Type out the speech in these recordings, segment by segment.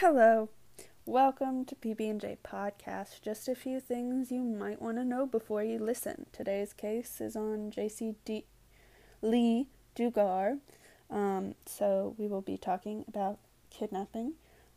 Hello, welcome to PB&J Podcast. Just a few things you might want to know before you listen. Today's case is on J.C. Lee Dugar. So we will be talking about kidnapping,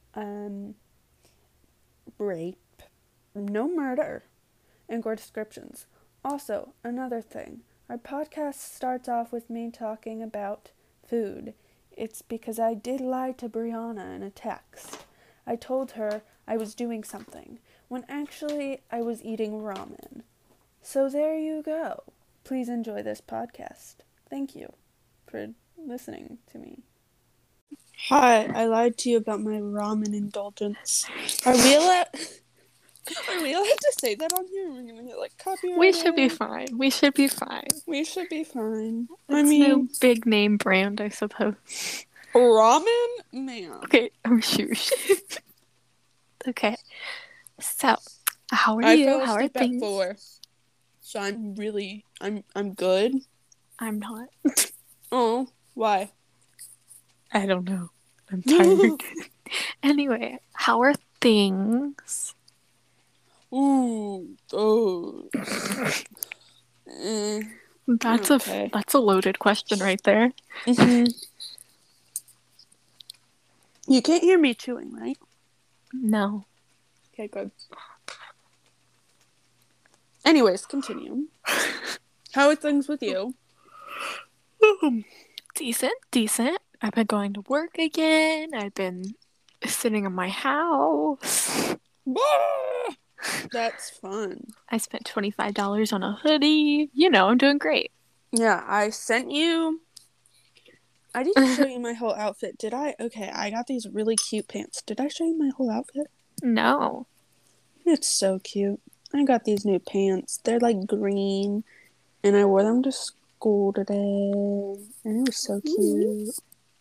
rape, no murder, and gore descriptions. Also, another thing, our podcast starts off with me talking about food. It's because I did lie to Brianna in a text. I told her I was doing something, when actually I was eating ramen. So there you go. Please enjoy this podcast. Thank you for listening to me. Hi, I lied to you about my ramen indulgence. Are we allowed to say that on here? We're gonna get copyrighted. We should be fine. We should be fine. It's no big name brand, I suppose. Ramen? Man. Okay, oh shoot. Okay. So, how are you? How are things? At 4. So I'm good. I'm not. Oh, why? I don't know. I'm tired. Anyway, how are things? Ooh, those. That's a loaded question right there. Mm-hmm. You can't hear me chewing, right? No. Okay, good. Anyways, continue. How are things with you? Decent. I've been going to work again. I've been sitting in my house. That's fun. I spent $25 on a hoodie. You know, I'm doing great. Yeah, I didn't show you my whole outfit, did I? Okay, I got these really cute pants. Did I show you my whole outfit? No. It's so cute. I got these new pants. They're green, and I wore them to school today, and it was so cute.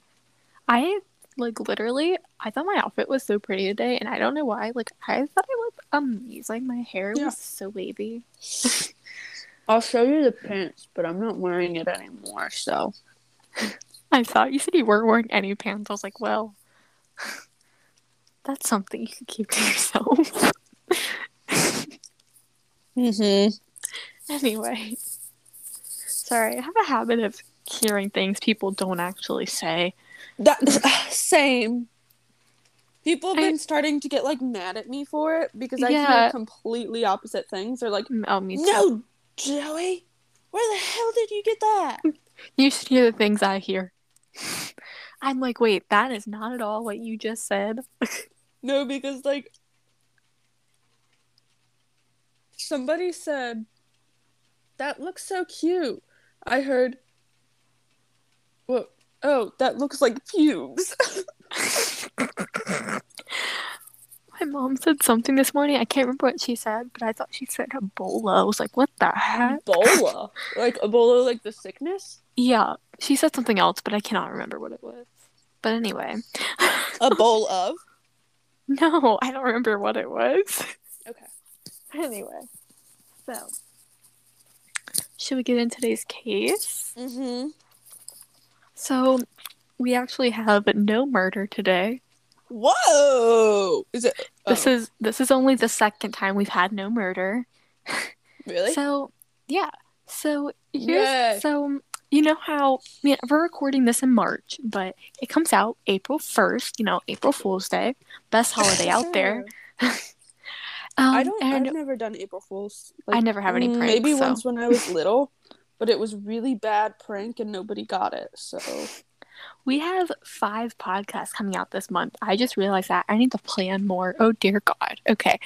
I thought my outfit was so pretty today, and I don't know why. I thought it looked amazing. My hair was so wavy. I'll show you the pants, but I'm not wearing it anymore, so. I thought you said you weren't wearing any pants. I was like, well, that's something you can keep to yourself. Anyway. Sorry, I have a habit of hearing things people don't actually say. Same. People have been starting to get mad at me for it because I hear completely opposite things. They're like, oh, me too. No, Joey, where the hell did you get that? You should hear the things I hear. I'm like, wait, that is not at all what you just said. No, because somebody said, that looks so cute. I heard, well, oh, that looks like pubes. My mom said something this morning. I can't remember what she said, but I thought she said Ebola. I was like, what the heck? Ebola? Ebola, the sickness? Yeah. She said something else, but I cannot remember what it was. But anyway. A bowl of? No, I don't remember what it was. Okay. Anyway. So. Should we get into today's case? Mm-hmm. So, we actually have no murder today. Whoa! Is it? This is only the second time we've had no murder. Really? So, yeah. So, you know how we're recording this in March, but it comes out April 1st, April Fool's Day. Best holiday out there. I've never done April Fool's. I never have any pranks. Maybe once when I was little, but it was really bad prank and nobody got it, so. We have 5 podcasts coming out this month. I just realized that. I need to plan more. Oh, dear God. Okay.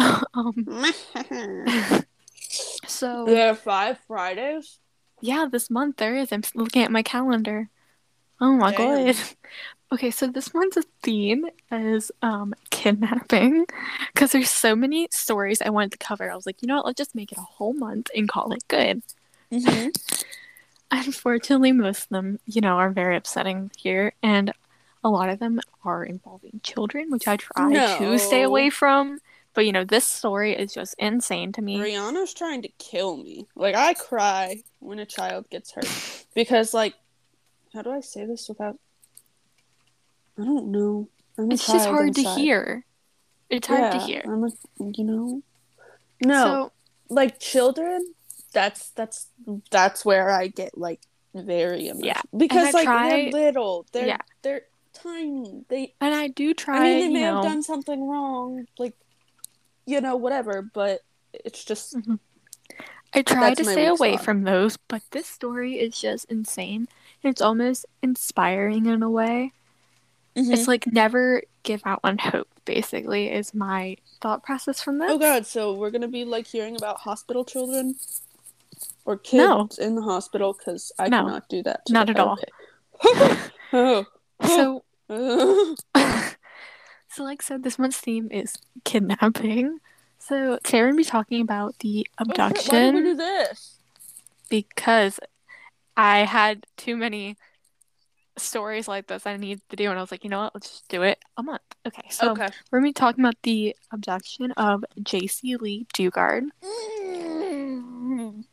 So. There are 5 Fridays? Yeah, this month there is. I'm looking at my calendar. Oh my God. Okay, so this month's theme is kidnapping. Because there's so many stories I wanted to cover. I was like, you know what? Let's just make it a whole month and call it good. Mm-hmm. Unfortunately, most of them, are very upsetting here. And a lot of them are involving children, which I try to stay away from. But, this story is just insane to me. Brianna's trying to kill me. I cry when a child gets hurt. Because, how do I say this without... I don't know. I'm a It's just child hard to inside. hear. It's hard to Yeah, hear. I'm a, you know. No, So, like children, that's where I get like very yeah. emotional And I because like they're try, little, yeah. they're tiny. And I do I try, mean, they may have done something wrong, like whatever, but it's just mhm. I try that's to my stay weak away spot. from those, but this story is just insane. It's almost inspiring in a way. Mm-hmm. It's like never give out on hope, basically, is my thought process from Oh this. God, so we're gonna be like hearing about hospital children or No, kids in the hospital because I no, cannot do that today. not at all. Okay. Oh, oh, So, oh. so like I said, this month's theme is kidnapping. So today we're gonna be talking about the Oh shit! Why did we abduction do this? because I had too many stories like this I need to do, and I was like, you know what, let's just do it a month. Okay, so Okay. we're gonna be talking about the abduction of J.C. Lee Dugard. Mm-hmm.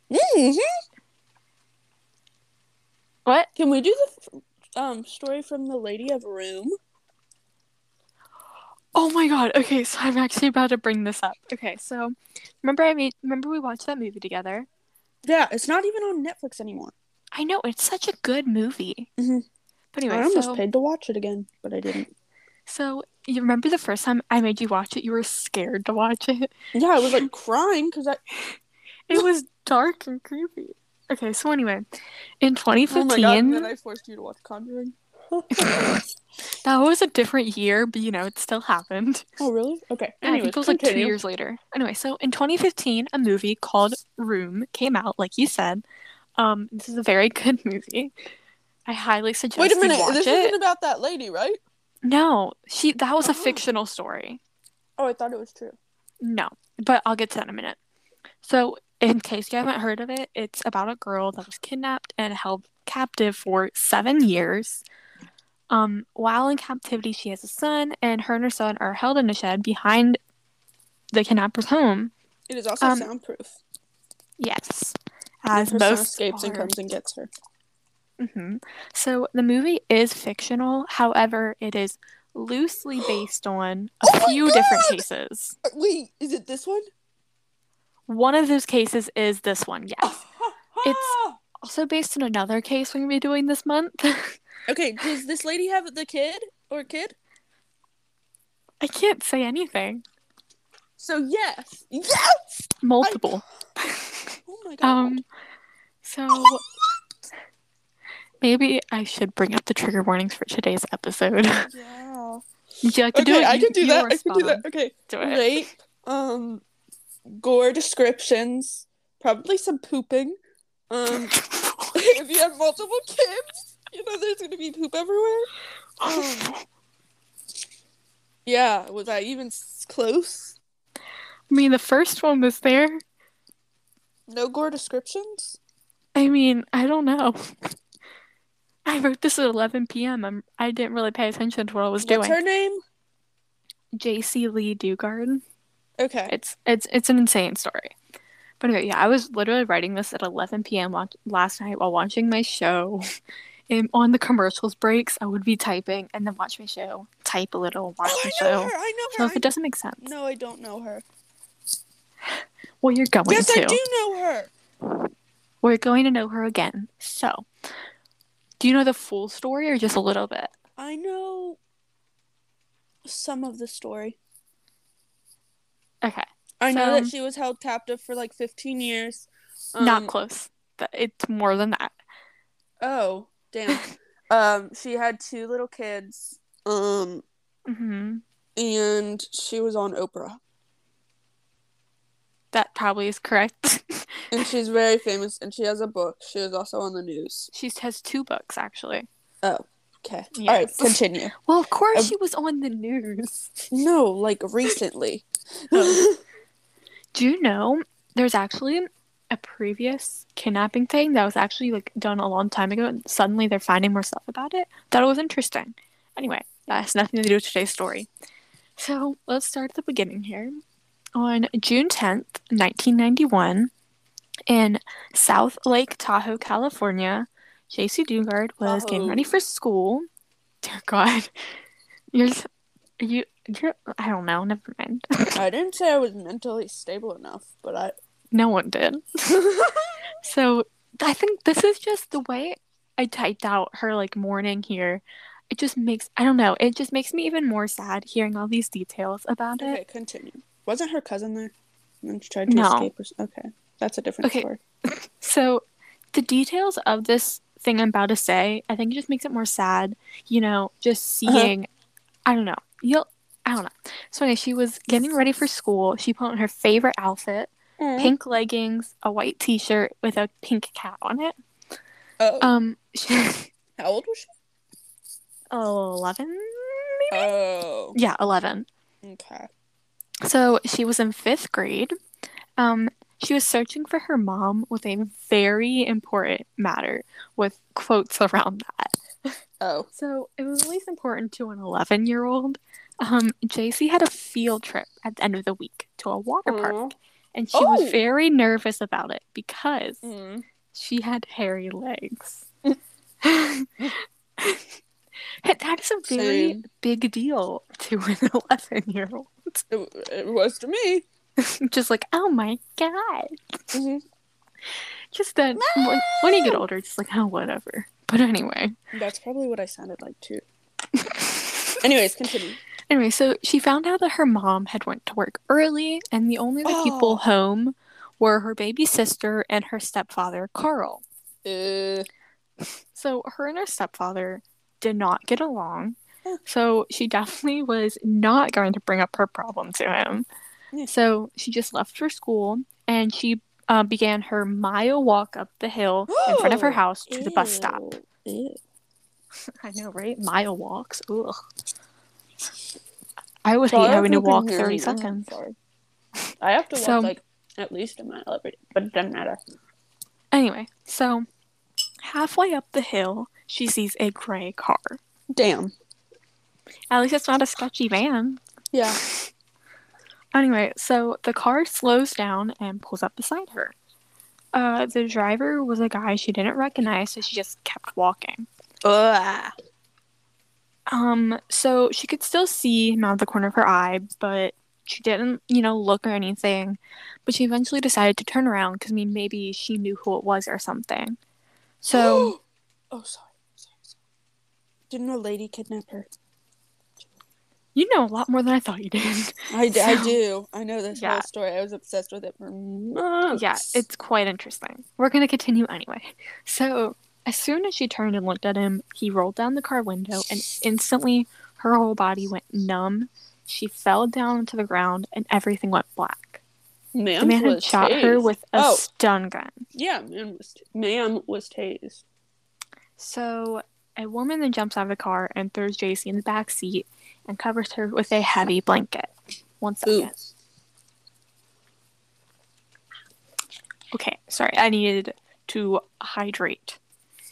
What? Can we do the story from the Lady of Room? Oh my god. Okay, so I'm actually about to bring this up. Okay, so remember we watched that movie together? Yeah, it's not even on Netflix anymore. I know, it's such a good movie. Mm-hmm. But I anyway, almost so paid to watch it again, but I didn't. so you remember the first time I made you watch it, you were scared to watch it. Yeah, I was like crying because I. It was dark and creepy. Okay, so anyway, in Oh my god! And then 2015, I forced you to watch Conjuring. that was a different year, but you know, it still happened. Oh really? Okay. Yeah, I think Anyways, it was like 2 continue. years later. Anyway, so in 2015, a movie called Room came out, like you said. This is a very good movie. I highly Wait a suggest you minute. watch This isn't it. about that lady, right? No, that was a fictional story. Oh, I thought it was true. No, but I'll get to that in a minute. So, in case you haven't heard of it, it's about a girl that was kidnapped and held captive for 7 years. While in captivity, she has a son, and her and her son are held in a shed behind the kidnapper's home. It is also soundproof. Yes, And as her son most escapes and are. comes and gets her. Mm-hmm. So the movie is fictional. However, it is loosely based on a Oh few my different god! cases. Wait, is it this one? One of those cases is this one, yes. It's also based on another case we're going to be doing this month. Okay, does this lady have the kid or kid? I can't say anything. So yes, yes. Multiple. Oh my god. So maybe I should bring up the trigger warnings for today's episode. Yeah. Would you like to do Okay, it? I can do You that. are I can do spot that. on. Okay. Do it. Rape, gore descriptions, probably some pooping. If you have multiple kids, there's gonna be poop everywhere. Yeah, was I even close? I mean, the first one was there. No gore descriptions? I mean, I don't know. I wrote this at 11 p.m. I didn't really pay attention to what I was What's doing. her name? J.C. Lee Dugard. Okay. It's an insane story. But anyway, yeah, I was literally writing this at 11 p.m. Last night while watching my show. And on the commercials breaks, I would be typing and then watch my show, type a little, watch my show. I know So her. if it doesn't make sense. No, I don't know her. Well, you're going yes, to. I do know her. We're going to know her again. So, do you know the full story or just a little bit? I know some of the story. Okay. I know that she was held captive for like 15 years. Not close. It's more than that. Oh, damn. She had 2 little kids. Mm-hmm. And she was on Oprah. That probably is correct. And she's very famous, and she has a book. She was also on the news. She has 2 books, actually. Oh, okay. Yes. All right, continue. Well, of course she was on the news. No, like recently. Do you know there's actually a previous kidnapping thing that was actually like done a long time ago, and suddenly they're finding more stuff about it? Thought it was interesting. Anyway, that has nothing to do with today's story. So let's start at the beginning here. On June 10th, 1991, in South Lake Tahoe, California, J.C. Dugard was getting ready for school. Dear God. I don't know. Never mind. I didn't say I was mentally stable enough, but I. No one did. So I think this is just the way I typed out her like morning here. It just makes I don't know. It just makes me even more sad hearing all these details about it. Okay, continue. Wasn't her cousin there? And then she tried to No. escape Okay, that's a different Okay. story. So the details of this thing I'm about to say, I think it just makes it more sad. Just seeing. I don't know. I don't know. So anyway, she was getting ready for school. She put on her favorite outfit, Mm. pink leggings, a white t-shirt with a pink cat on it. Oh. How old was she? 11 maybe? Oh. Yeah, 11. Okay. So she was in 5th grade. She was searching for her mom with a very important matter with quotes around that. Oh. So it was at least important to an 11-year-old. JC had a field trip at the end of the week to a water park, and she was very nervous about it because she had hairy legs. That is a very big deal to an 11-year-old. It was to me. Just like, oh my god. Mm-hmm. Just that when you get older, just like, oh, whatever. But anyway. That's probably what I sounded like too. Anyways, continue. Anyway, so she found out that her mom had went to work early, and the only other people home were her baby sister and her stepfather, Carl. So her and her stepfather did not get along. So she definitely was not going to bring up her problem to him. So she just left for school, and she began her mile walk up the hill in front of her house to the bus stop. Ew. I know, right? Mile walks. Ugh. I would hate having to walk 30 seconds. Sorry. I have to walk like at least a mile every day, but it doesn't matter. Anyway, so halfway up the hill, she sees a gray car. Damn. At least it's not a sketchy van. Yeah. Anyway, so the car slows down and pulls up beside her. The driver was a guy she didn't recognize, so she just kept walking. So she could still see him out of the corner of her eye, but she didn't, look or anything. But she eventually decided to turn around because, maybe she knew who it was or something. So. Sorry. Didn't a lady kidnap her? You know a lot more than I thought you did. I do. I know this whole story. I was obsessed with it for months. Yeah, it's quite interesting. We're going to continue anyway. So, as soon as she turned and looked at him, he rolled down the car window, and instantly her whole body went numb. She fell down to the ground, and everything went black. The man had shot her with a stun gun. Yeah, man was tased. So, a woman then jumps out of the car and throws JC in the back seat and covers her with a heavy blanket. 1 second. Ooh. Okay, sorry, I needed to hydrate.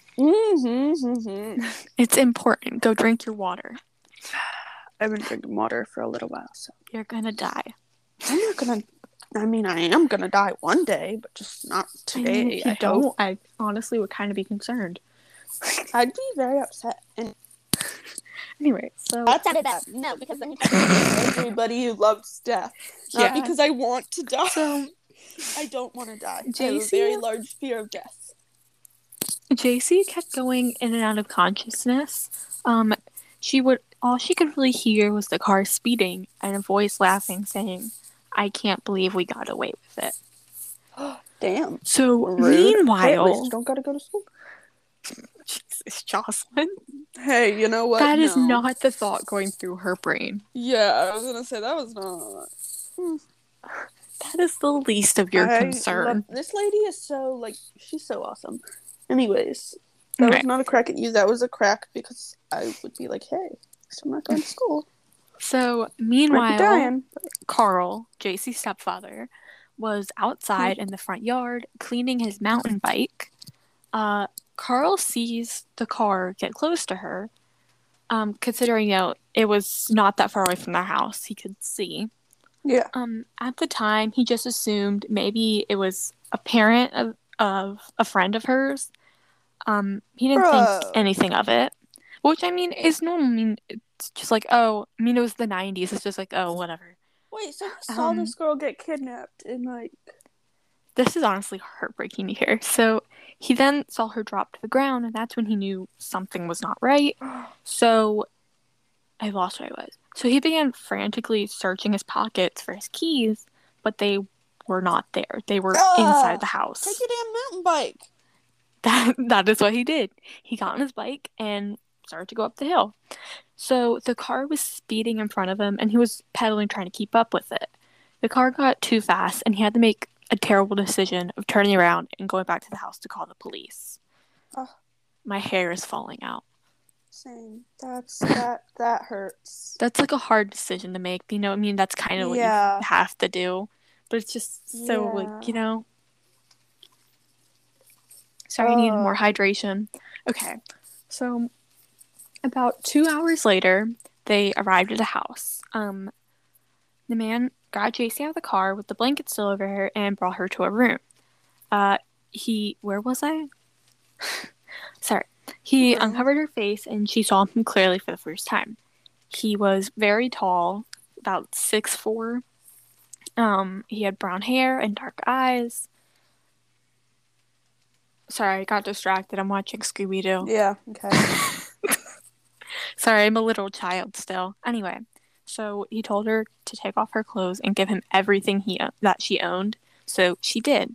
It's important. Go drink your water. I've been drinking water for a little while, so. You're gonna die. I'm not gonna. I am gonna die one day, but just not today. If you don't, I honestly would kind of be concerned. I'd be very upset. And anyway, so that sounded bad. No, because then everybody who loves death, not because I want to die. So I don't want to die. I have a very large fear of death. JC kept going in and out of consciousness. All she could really hear was the car speeding and a voice laughing, saying, "I can't believe we got away with it." Damn. So meanwhile, hey, don't gotta go to school. Jesus, Jocelyn. Hey, you know what? That is not the thought going through her brain. Yeah, I was gonna say that was not. That is the least of your concern. This lady is so she's so awesome. Anyways, that was not a crack at you. That was a crack because I would be like, hey, I'm not going to school. So meanwhile, Carl, JC's stepfather, was outside in the front yard cleaning his mountain bike. Carl sees the car get close to her. Considering it was not that far away from their house, he could see. Yeah. At the time, he just assumed maybe it was a parent of a friend of hers. He didn't think anything of it, which is normal. It's just like, oh, I mean, it was the 90s. It's just like, oh, whatever. Wait, so he saw Um, this girl get kidnapped and like. this is honestly heartbreaking to hear. So he then saw her drop to the ground, and that's when he knew something was not right. So I lost where I was. So he began frantically searching his pockets for his keys, but they were not there. They were inside the house. Take your damn mountain bike. That is what he did. He got on his bike and started to go up the hill. So the car was speeding in front of him, and he was pedaling trying to keep up with it. The car got too fast, and he had to make a terrible decision of turning around and going back to the house to call the police. Oh. My hair is falling out. Same. That hurts. That's like a hard decision to make. You know, I mean, that's kind of what you have to do. But it's just so, like, you know. Sorry, I need more hydration. Okay, so about 2 hours later, they arrived at a house. The man got JC out of the car with the blanket still over her and brought her to a room. Where was I? Sorry. He uncovered her face and she saw him clearly for the first time. He was very tall, about 6'4". He had brown hair and dark eyes. Sorry, I got distracted. I'm watching Scooby-Doo. Yeah, okay. Sorry, I'm a little child still. Anyway, so he told her to take off her clothes and give him everything that she owned. So she did.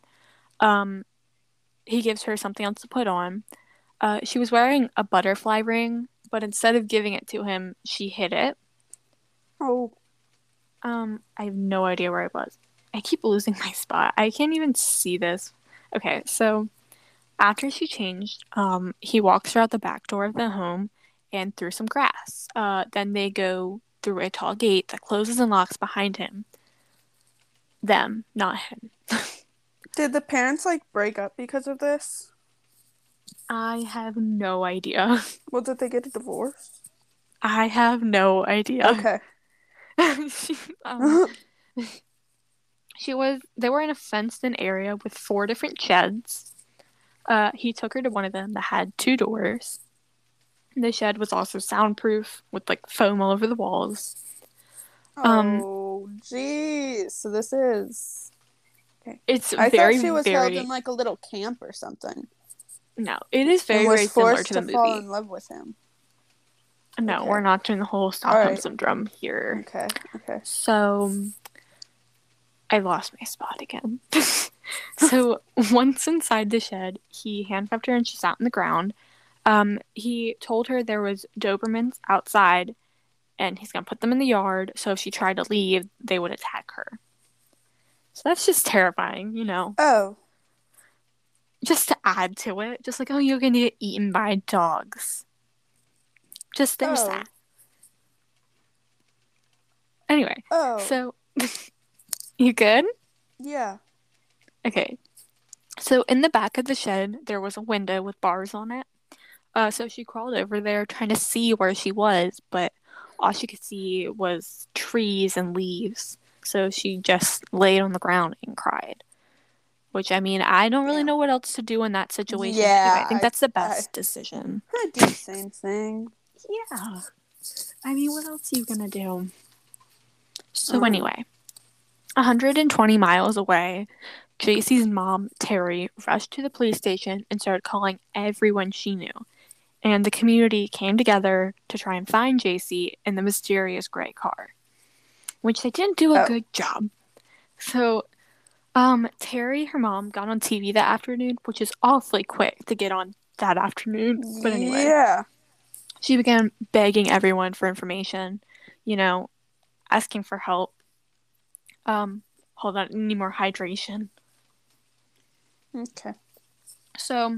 He gives her something else to put on. She was wearing a butterfly ring, but instead of giving it to him, she hid it. Oh. I have no idea where I was. I keep losing my spot. I can't even see this. Okay, so after she changed, he walks her out the back door of the home and through some grass. Then they go through a tall gate that closes and locks behind him. Them, not him. Did the parents, like, break up because of this? I have no idea. Well, did they get a divorce? I have no idea. Okay. They were in a fenced-in area with 4 different sheds. He took her to one of them that had 2 doors. The shed was also soundproof with like foam all over the walls. Oh, jeez. So this is... Okay. It's I thought she was held in like a little camp or something. No, it is very similar to the movie. Fall in love with him. No, okay. We're not doing the whole Stockholm Syndrome here. Okay. So, I lost my spot again. So, once inside the shed, he handcuffed her and she sat on the ground. He told her there was Dobermans outside and he's going to put them in the yard, so if she tried to leave, they would attack her. So that's just terrifying, you know. Oh. Just to add to it, just like, oh, you're going to get eaten by dogs. Just there's that. Anyway. Oh. So, you good? Yeah. Okay. So, in the back of the shed, there was a window with bars on it. So she crawled over there trying to see where she was, but all she could see was trees and leaves. So she just laid on the ground and cried. Which, I mean, I don't really know what else to do in that situation. Yeah. I think that's the best decision. I'd do the same thing. Yeah. I mean, what else are you gonna do? So anyway, 120 miles away, JC's mom, Terry, rushed to the police station and started calling everyone she knew. And the community came together to try and find JC in the mysterious gray car, which they didn't do a good job. So, Terry, her mom, got on TV that afternoon, which is awfully quick to get on that afternoon. But anyway. Yeah. She began begging everyone for information, you know, asking for help. Hold on, I need more hydration. Okay. So,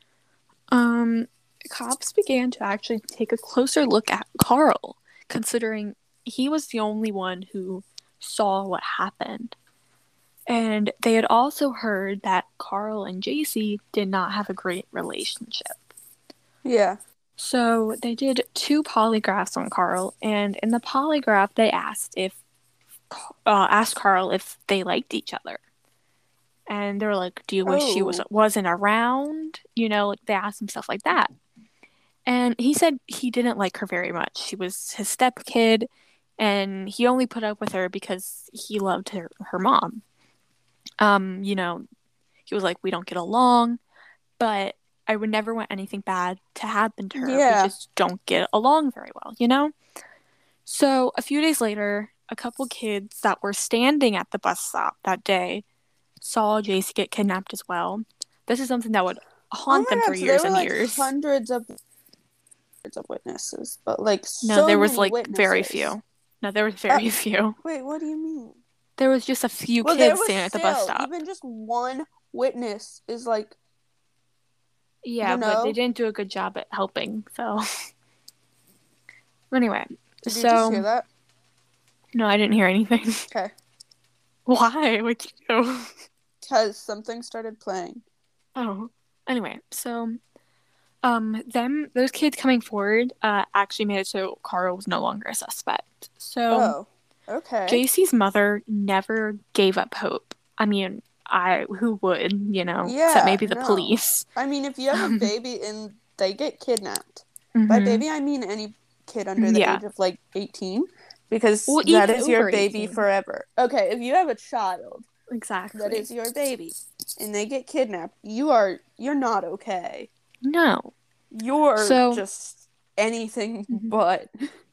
cops began to actually take a closer look at Carl, considering he was the only one who saw what happened. And they had also heard that Carl and JC did not have a great relationship. Yeah. So they did 2 polygraphs on Carl, and in the polygraph they asked Carl if they liked each other. And they were like, do you wish she wasn't around? You know, like they asked him stuff like that. And he said he didn't like her very much. She was his stepkid, and he only put up with her because he loved her mom. You know, he was like, we don't get along, but I would never want anything bad to happen to her. We Yeah. just don't get along very well, you know? So a few days later, a couple kids that were standing at the bus stop that day saw JC get kidnapped as well. This is something that would Oh haunt my them for god, so there years were and like years. hundreds of witnesses, but like No, so there was many like very witnesses. few. No, there was very few. Wait, what do you mean? There was just a few Well, there kids was standing at the bus still stop. even just one witness is like, Yeah, you but they know. didn't do a good job at helping. So anyway, Did you just hear so that? no, I didn't hear anything. Okay. Why? What'd you do? Because something started playing. Oh, anyway, so those kids coming forward actually made it so Carl was no longer a suspect. So Oh, okay. JC's mother never gave up hope. I mean, I who would, you know, except Yeah, maybe the no. police. I mean, if you have a baby and they get kidnapped, by Mm-hmm. baby I mean any kid under the Yeah. age of like 18, because Well, that even is your over baby 18. forever. Okay, if you have a child that Exactly. is your baby and they get kidnapped, you're not okay. No. You're So just anything mhm. but.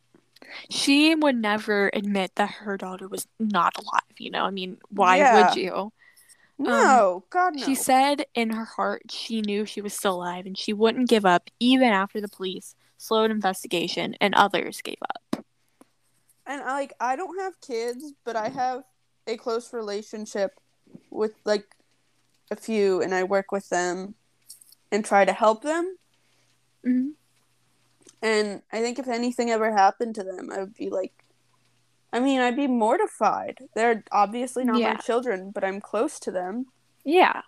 She would never admit that her daughter was not alive, you know? I mean, why would Yeah. you? No, God She no. said in her heart she knew she was still alive and she wouldn't give up even after the police slowed investigation and others gave up. And I don't have kids, but I have a close relationship with like a few, and I work with them and try to help them. Mm-hmm. And I think if anything ever happened to them, I would be like, I mean, I'd be mortified. They're obviously not my Yeah. children, but I'm close to them. Yeah.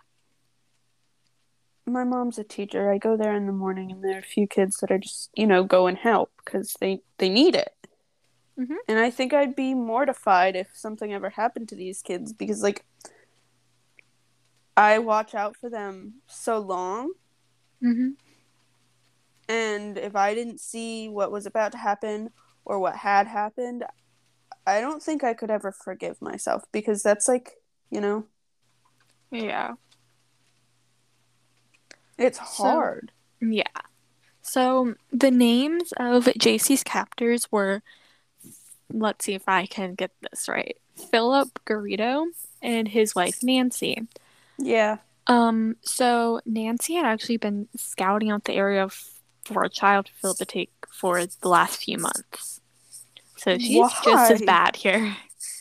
My mom's a teacher. I go there in the morning, and there are a few kids that are just, go and help because they need it. Mm-hmm. And I think I'd be mortified if something ever happened to these kids because, like, I watch out for them so long. Mm-hmm. And if I didn't see what was about to happen or what had happened, I don't think I could ever forgive myself because that's like, Yeah. it's hard. Yeah. So the names of JC's captors were, let's see if I can get this right, Philip Garrido and his wife Nancy. Yeah. So Nancy had actually been scouting out the area for a child for Philip to take for the last few months. So she's just as Why? bad here.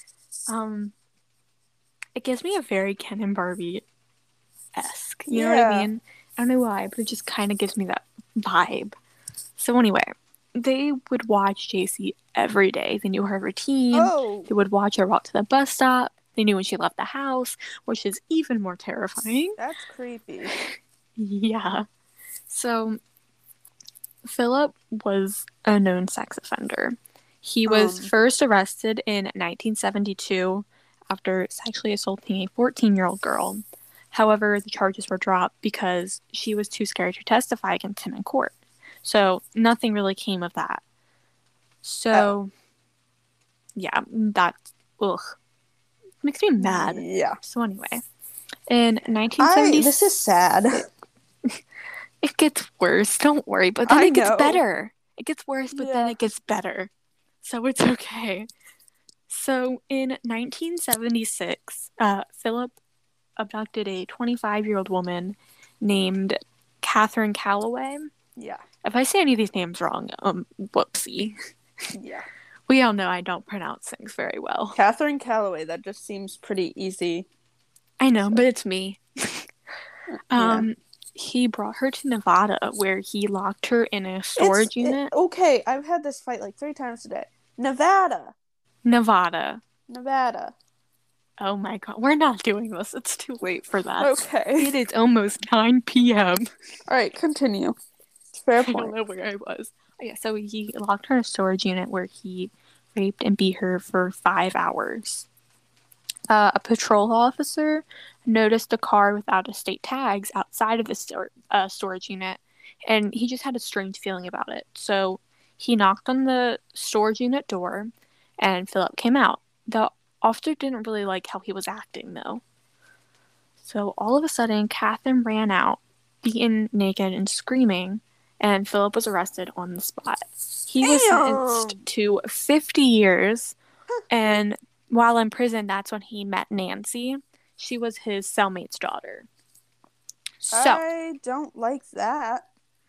It gives me a very Ken and Barbie-esque. You know what I mean? I don't know why, but it just kind of gives me that vibe. So anyway, they would watch JC every day. They knew her routine. Oh. They would watch her walk to the bus stop. They knew when she left the house, which is even more terrifying. That's creepy. Yeah. So Philip was a known sex offender. He was first arrested in 1972 after sexually assaulting a 14-year-old girl. However, the charges were dropped because she was too scared to testify against him in court. So nothing really came of that. So, yeah, that makes me mad. Yeah. So anyway, in 1970, this is sad. It gets worse. Don't worry, but then it gets better. It gets worse, but then it gets better. So it's okay. So in 1976, Philip abducted a 25-year-old woman named Catherine Calloway. Yeah. If I say any of these names wrong, whoopsie. Yeah. We all know I don't pronounce things very well. Catherine Calloway, that just seems pretty easy. I know, but it's me. He brought her to Nevada, where he locked her in a storage unit. Okay, I've had this fight like 3 times today. Nevada. Oh my god, we're not doing this. It's too late for that. Okay. It is almost 9 p.m. Alright, continue. Fair point. I don't know where I was. Oh, yeah, so he locked her in a storage unit where he raped and beat her for 5 hours. A patrol officer noticed a car with out-of-state tags outside of the storage unit and he just had a strange feeling about it. So he knocked on the storage unit door, and Philip came out. The officer didn't really like how he was acting, though. So all of a sudden, Catherine ran out, beaten, naked, and screaming, and Philip was arrested on the spot. He was sentenced Damn. to 50 years, and while in prison, that's when he met Nancy. She was his cellmate's daughter. So, I don't like that.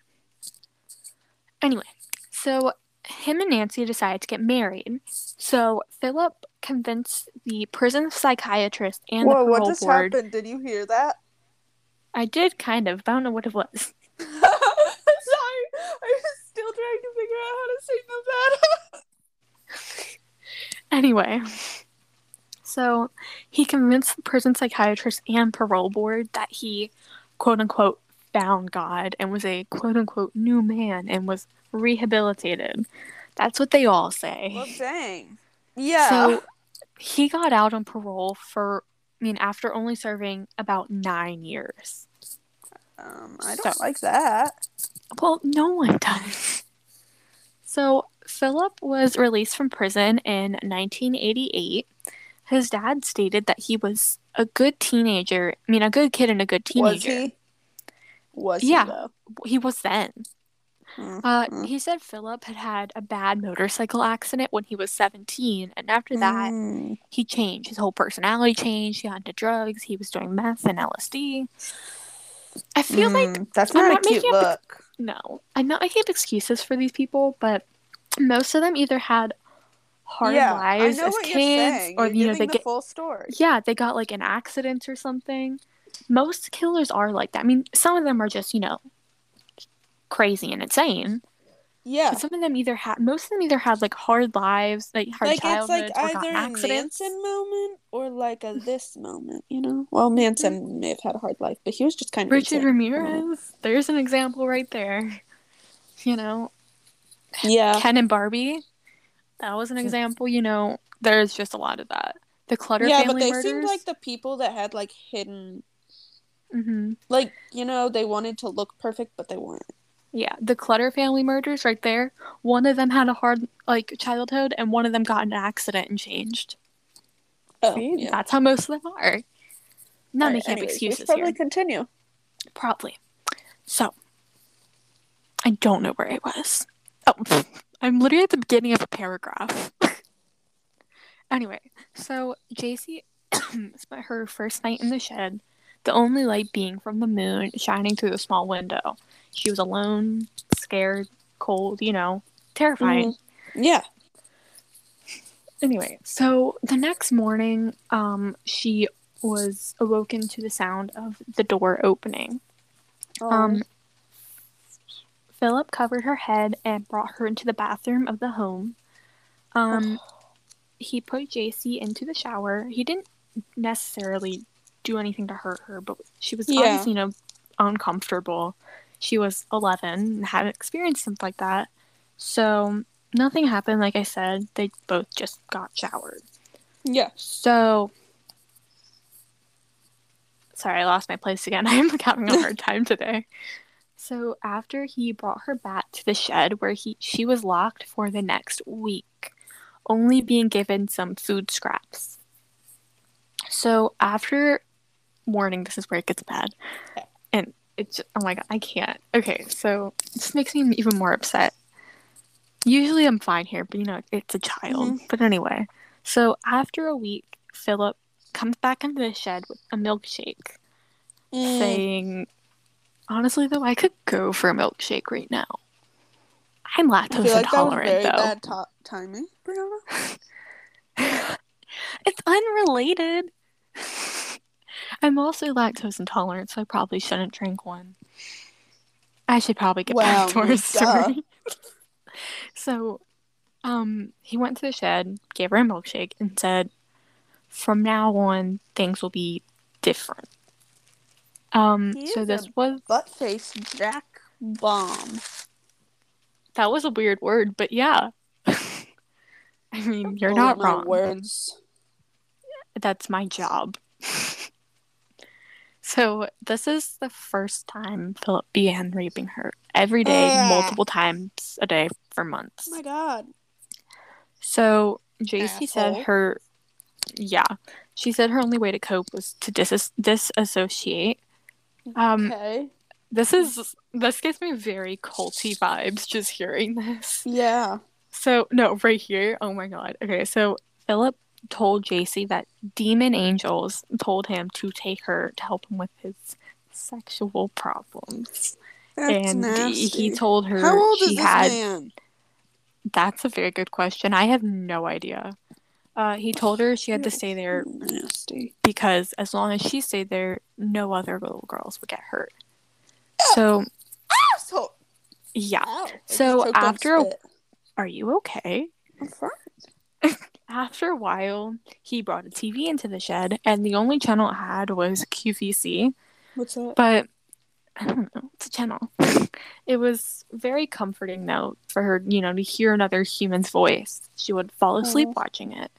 anyway, so him and Nancy decided to get married. So Philip convinced the prison psychiatrist and the Whoa, what parole just board. happened? Did you hear that? I did kind of, but I don't know what it was. Sorry, I was still trying to figure out how to say Nevada. Anyway, so he convinced the prison psychiatrist and parole board that he, quote unquote, found God and was a quote unquote new man and was rehabilitated. That's what they all say. Well, dang. Yeah. So he got out on parole after only serving about 9 years. I don't like that. Well, no one does. So Philip was released from prison in 1988. His dad stated that he was a good teenager. A good kid and a good teenager. Was yeah, he, though? He was then. Mm-hmm. He said Philip had a bad motorcycle accident when he was 17, and after that, he changed. His whole personality changed. He got into drugs. He was doing meth and LSD. I feel like that's not a cute look. No, I'm not making up excuses for these people, but most of them either had hard lives as kids, or you're giving the full story. Yeah, they got like an accident or something. Most killers are like that. Some of them are just crazy and insane. Yeah. But most of them either had like hard lives, like hard childhoods, it's like or got either accidents. A Manson moment or like a this moment, Well, Manson may have had a hard life, but he was just kind of Richard insane, Ramirez. There's an example right there. Yeah. Ken and Barbie. That was an example. There's just a lot of that. The Clutter family but they murders. seemed like the people that had like hidden. Mm-hmm. Like they wanted to look perfect, but they weren't. Yeah, the Clutter family murders right there. One of them had a hard childhood, and one of them got in an accident and changed. Oh, See? yeah. That's how most of them are. Not making up excuses we should probably here. Continue. Probably. So, I don't know where I was. Oh, I'm literally at the beginning of a paragraph. Anyway, so JC spent her first night in the shed, the only light being from the moon shining through the small window. She was alone, scared, cold, terrifying. Mm-hmm. Yeah. Anyway, so the next morning, she was awoken to the sound of the door opening. Philip covered her head and brought her into the bathroom of the home. He put JC into the shower. He didn't necessarily do anything to hurt her, but she was obviously, uncomfortable. She was 11 and hadn't experienced something like that. So nothing happened, like I said. They both just got showered. Yeah. So, sorry, I lost my place again. I'm having a hard time today. So after he brought her back to the shed where she was locked for the next week, only being given some food scraps. So after warning, this is where it gets bad. Okay. And it's just, oh my god, I can't. Okay, so this makes me even more upset. Usually I'm fine here, but it's a child. Mm-hmm. But anyway, so after a week, Philip comes back into the shed with a milkshake, saying, honestly though, I could go for a milkshake right now. I'm lactose intolerant, that was very though. Bad timing, Brianna. It's unrelated. I'm also lactose intolerant, so I probably shouldn't drink one. I should probably get back to our story. So, he went to the shed, gave her a milkshake, and said, "From now on, things will be different." So this was butt-face Jack Bomb. That was a weird word, but yeah. I mean, you're not wrong. Words. That's my job. So this is the first time Philip began raping her every day, Ugh. multiple times a day for Oh months. my god. So JC said Asshole. she said her only way to cope was to disassociate. Um, Okay. this gives me very culty vibes just hearing this. Yeah. So no, right here. Oh my god. Okay, so Philip told JC that demon angels told him to take her to help him with his sexual problems. That's And he nasty. told How her old is she this had. man? That's a very good question. I have no idea. He told her she had to stay there Nasty. because as long as she stayed there, no other little girls would get hurt. So, Asshole. yeah. Ow. I just So choked on spit. are you okay? I'm fine. After a while, he brought a TV into the shed, and the only channel it had was QVC. What's that? But I don't know, it's a channel. It was very comforting, though, for her, to hear another human's voice. She would fall asleep watching it.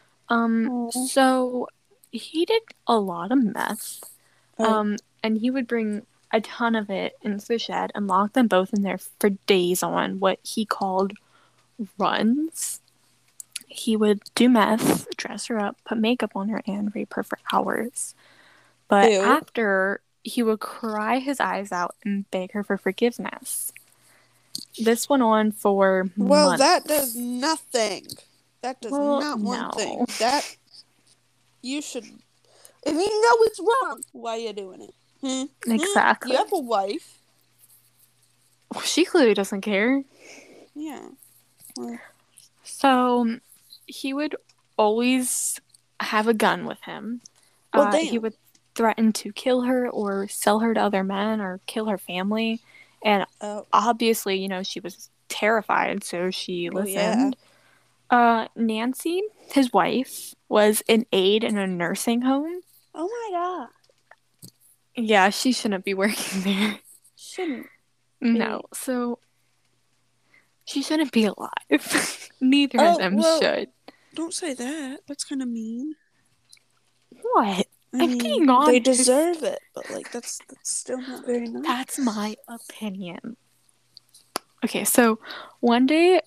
So he did a lot of meth. And he would bring a ton of it into the shed and lock them both in there for days on what he called runs. He would do meth, dress her up, put makeup on her, and rape her for hours. But Ew. after, he would cry his eyes out and beg her for forgiveness. This went on for Well, months. that does nothing. That does not one no. thing. That you should. If you know it's wrong, why are you doing it? Exactly. You have a wife. Well, she clearly doesn't care. Yeah. Well, So he would always have a gun with him. well damn. He would threaten to kill her or sell her to other men or kill her family. And obviously, she was terrified, so she listened. Yeah. Nancy, his wife, was an aide in a nursing home. Oh my god. Yeah, she shouldn't be working there. Shouldn't. No, so she shouldn't be alive. Neither of them should. Don't say that. That's kind of mean. What? I mean, being honest. they deserve it, but that's still not very nice. That's my opinion. Okay, so one day,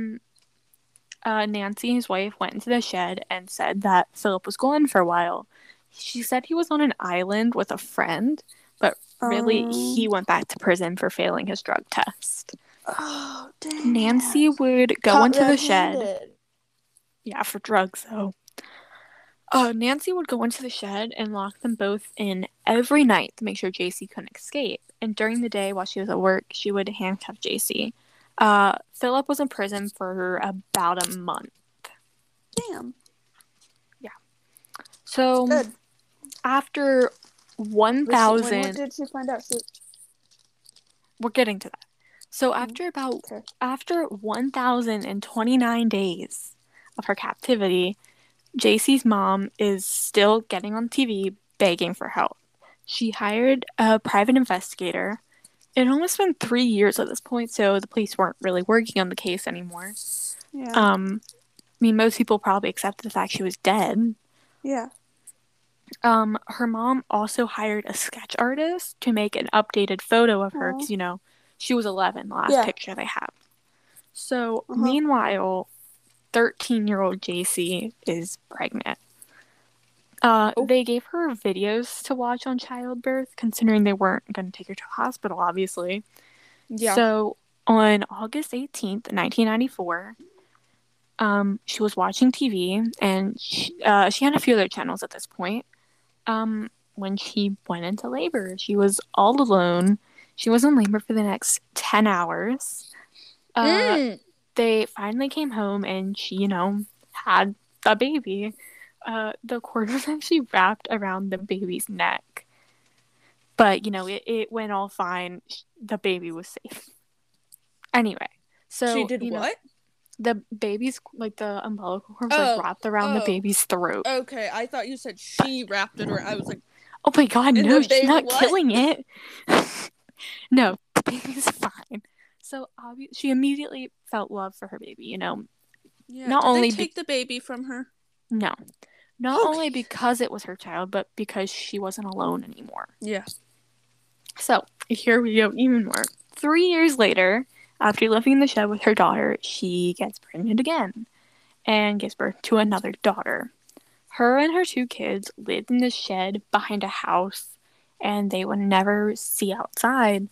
Nancy, his wife, went into the shed and said that Philip was gone for a while. She said he was on an island with a friend, but really he went back to prison for failing his drug test. Oh, dang. Nancy would go into the shed. Yeah, for drugs, though. Nancy would go into the shed and lock them both in every night to make sure JC couldn't escape. And during the day, while she was at work, she would handcuff JC. Philip was in prison for about a month. Damn. Yeah. So good. After 1,000... When did she find out? We're getting to that. So after 1,029 days of her captivity, JC's mom is still getting on TV begging for help. She hired a private investigator. It had almost been 3 years at this point, so the police weren't really working on the case anymore. Yeah. I mean, most people probably accepted the fact she was dead. Yeah. Her mom also hired a sketch artist to make an updated photo of her because, she was 11, the last picture they have. So, meanwhile, 13-year-old JC is pregnant. They gave her videos to watch on childbirth, considering they weren't going to take her to a hospital, obviously. Yeah. So, on August 18th, 1994, she was watching TV, and she had a few other channels at this point. When she went into labor, she was all alone. She was in labor for the next 10 hours. They finally came home and she, had a baby. The cord was actually wrapped around the baby's neck. But, it went all fine. The baby was safe. Anyway, so... She did what? The baby's, the umbilical cord was wrapped around the baby's throat. Okay, I thought you said she wrapped it around. I was like... Oh my god, no, she's not killing it. No, the baby's fine. So, she immediately felt love for her baby, Yeah, Not did only they take the baby from her? No. Not only because it was her child, but because she wasn't alone anymore. Yeah. So, here we go even more. 3 years later, after living in the shed with her daughter, she gets pregnant again and gives birth to another daughter. Her and her 2 kids lived in the shed behind a house, and they would never see outside.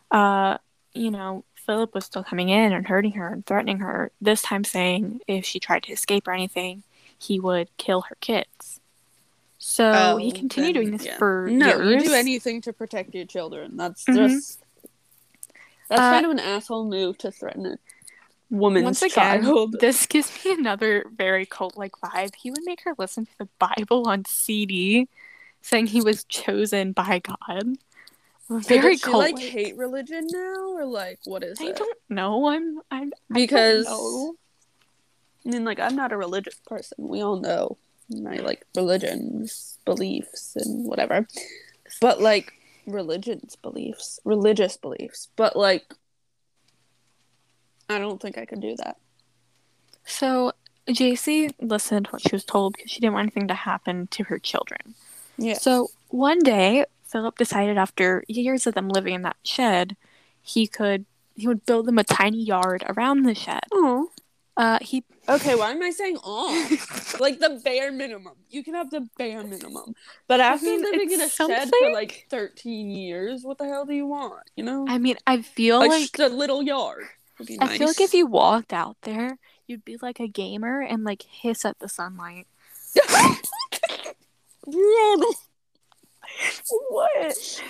Philip was still coming in and hurting her and threatening her, this time saying if she tried to escape or anything, he would kill her kids. So he continued doing this for years. No, you do anything to protect your children. That's just... That's kind of an asshole move to threaten a woman's child. This gives me another very cult-like vibe. He would make her listen to the Bible on CD, saying he was chosen by God. Very cult-like. Does she, hate religion now? Or, what is it? I don't know. Because... I don't know. I mean, I'm not a religious person. We all know my, religions, beliefs, and whatever. But, religious beliefs. But, I don't think I could do that. So, JC listened to what she was told because she didn't want anything to happen to her children. Yeah. So, one day, Philip decided after years of them living in that shed, he would build them a tiny yard around the shed. Oh. Okay, why am I saying the bare minimum. You can have the bare minimum. But after living in a shed for 13 years, what the hell do you want, you know? I mean, I feel just a little yard would be nice. I feel like if you walked out there, you'd be like a gamer and hiss at the sunlight. What?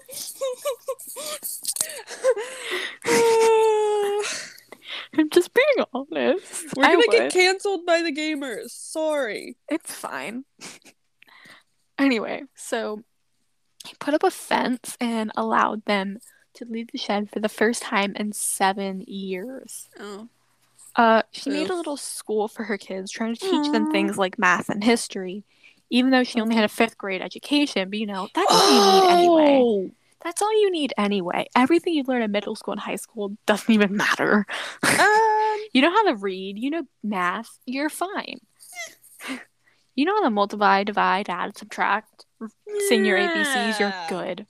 I'm just being honest. We're gonna get canceled by the gamers. Sorry. It's fine. Anyway, so he put up a fence and allowed them to leave the shed for the first time in 7 years. Oh. She made a little school for her kids, trying to teach them things like math and history, even though she only had a 5th grade education. But that's all you need anyway. That's all you need anyway. Everything you learn in middle school and high school doesn't even matter. You know how to read, you know math, you're fine. You know how to multiply, divide, add, subtract, sing your ABCs, you're good.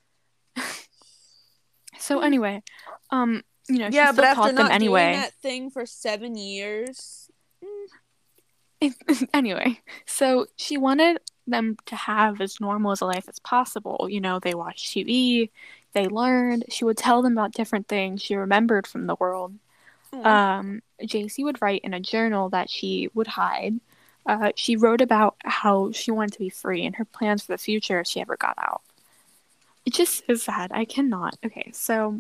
So anyway, she still but after taught them not anyway. Doing that thing for 7 years. Anyway, so she wanted them to have as normal as a life as possible. They watched TV, they learned. She would tell them about different things she remembered from the world. JC would write in a journal that she would hide. She wrote about how she wanted to be free and her plans for the future if she ever got out. It just is sad. I cannot. Okay, so...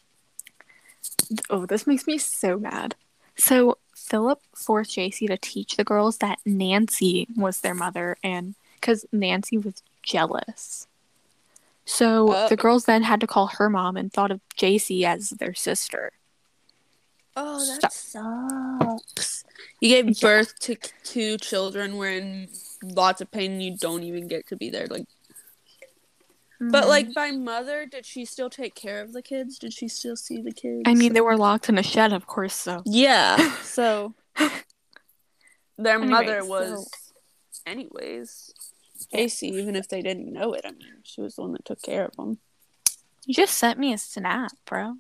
Oh, this makes me so mad. So, Philip forced JC to teach the girls that Nancy was their mother, and because Nancy was jealous. So, the girls then had to call her mom and thought of JC as their sister. Oh, that sucks. You gave birth to 2 children. We're in lots of pain and you don't even get to be there. But, by mother, did she still take care of the kids? Did she still see the kids? I mean, they were locked in a shed, of course, so. Yeah, so. Their mother was... Anyways. Casey, even if they didn't know it, I mean, she was the one that took care of them. You just sent me a snap, bro.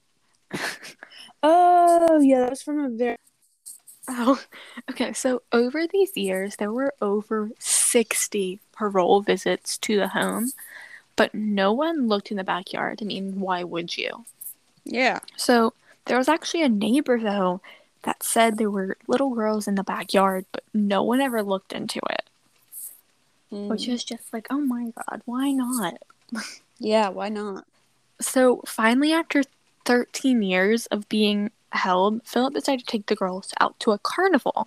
Oh, yeah, that was from a very... Oh, okay, so over these years, there were over 60 parole visits to the home, but no one looked in the backyard. I mean, why would you? Yeah. So there was actually a neighbor, though, that said there were little girls in the backyard, but no one ever looked into it. Which is just oh my god, why not? Yeah, why not? So finally, after 13 years of being held, Philip decided to take the girls out to a carnival.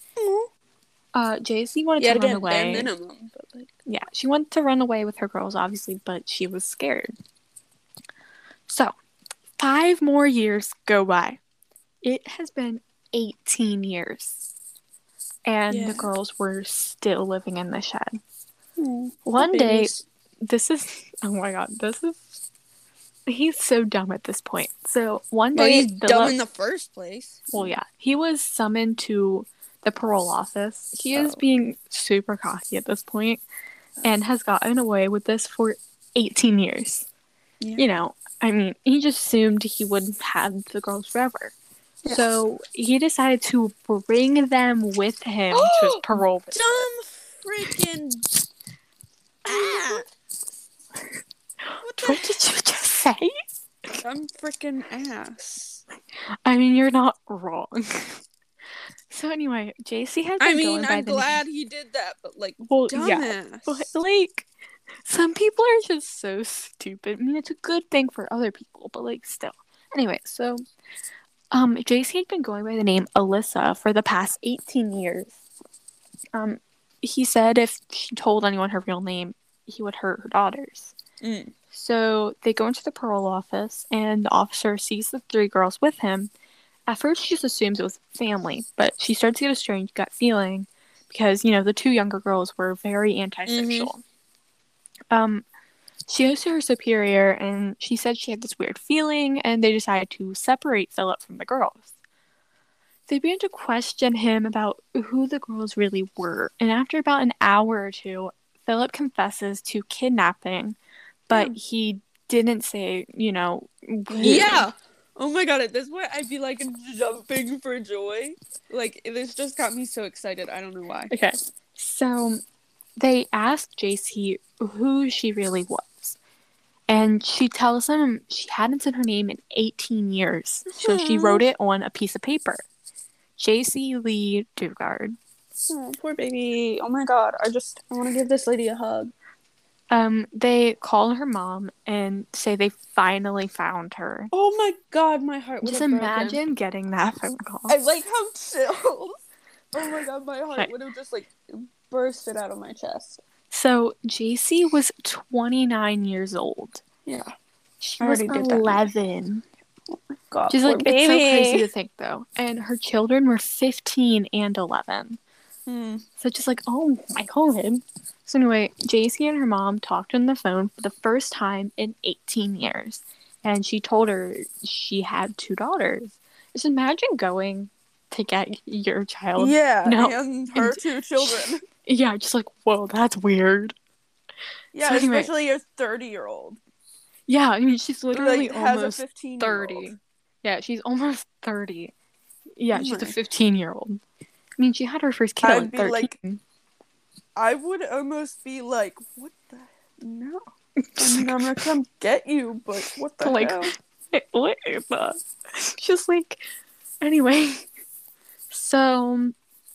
JC wanted to run away. Bare minimum, but yeah, she wanted to run away with her girls, obviously, but she was scared. So, 5 more years go by. It has been 18 years. And the girls were still living in the shed. One day, oh my god, he's so dumb at this point. So one day, he's dumb in the first place. Well, yeah, he was summoned to the parole office. He is being super cocky at this point and has gotten away with this for 18 years. Yeah. You know, I mean, he just assumed he would have the girls forever. Yeah. So he decided to bring them with him to his parole visit. Dumb freaking ass. What did you just say? Dumb freaking ass. I mean, you're not wrong. So anyway, JC has been going by I'm the glad name. he did that, but like, well, dumbass. Yeah, but like, some people are just so stupid. I mean, it's a good thing for other people, but like, still. Anyway, so, JC had been going by the name Alyssa for the past 18 years. He said if she told anyone her real name, he would hurt her daughters. So they go into the parole office, and the officer sees the 3 girls with him. At first, she just assumes it was family, but she starts to get a strange gut feeling because, you know, the 2 younger girls were very antisocial. She goes to her superior, and she said she had this weird feeling, and they decided to separate Philip from the girls. They began to question him about who the girls really were, and after about an hour or 2, Philip confesses to kidnapping, but he didn't say, you know, who. Yeah! Oh my god, at this point, I'd be like jumping for joy. Like, this just got me so excited. I don't know why. Okay, so they asked JC who she really was. And she tells them she hadn't said her name in 18 years. So she wrote it on a piece of paper. JC Lee Dugard. Oh, poor baby. Oh my god, I want to give this lady a hug. They call her mom and say they finally found her. Oh my god, my heart would just have imagine broken. Getting that phone call. I like how chills. Oh my god, my heart would have just like bursted out of my chest. So JC was 29 years old. Yeah, she was 11. Oh my god, she's like, baby. It's so crazy to think though. And her children were 15 and 11. So just like, oh my god. So anyway, JC and her mom talked on the phone for the first time in 18 years. And she told her she had 2 daughters. Just imagine going to get your child. Yeah, and her 2 children. Yeah, just like, whoa, that's weird. Yeah, so anyway, especially your 30-year-old. Yeah, I mean, she's literally like, almost has a 30. Yeah, she's almost 30. Yeah, she's a 15-year-old. I mean, she had her first kid at 13. Like, I would almost be like, what the no. I mean, I'm gonna come get you, but what the hell? What is that? Just like, anyway. So,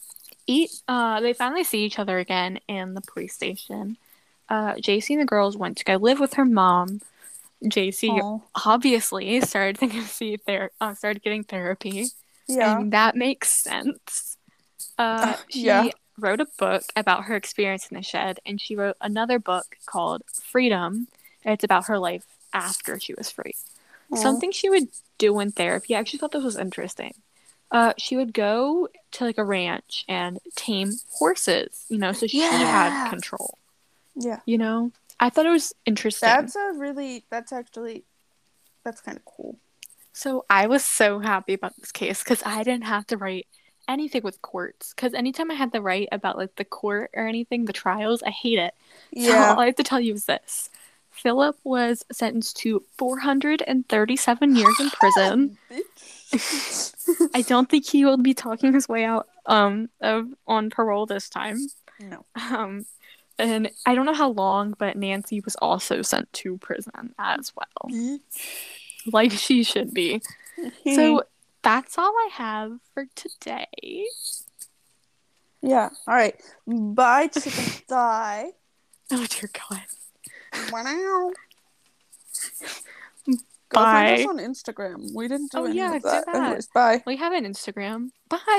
they finally see each other again in the police station. JC and the girls went to go live with her mom. JC obviously started started getting therapy. Yeah. And that makes sense. She wrote a book about her experience in the shed, and she wrote another book called Freedom. And it's about her life after she was free. Something she would do in therapy, I actually thought this was interesting. She would go to like a ranch and tame horses, you know, so she had control. Yeah. You know? I thought it was interesting. That's kind of cool. So I was so happy about this case because I didn't have to write anything with courts. Because anytime I had to write about like the court or anything, the trials, I hate it. Yeah. So all I have to tell you is this. Philip was sentenced to 437 years in prison. I don't think he will be talking his way out on parole this time. No. And I don't know how long, but Nancy was also sent to prison as well. Like she should be. So that's all I have for today. Yeah. All right. Bye, chicken thigh. Oh, dear God. Wow. Bye. Go find us on Instagram. We didn't do any of do that. Anyways, bye. We have an Instagram. Bye.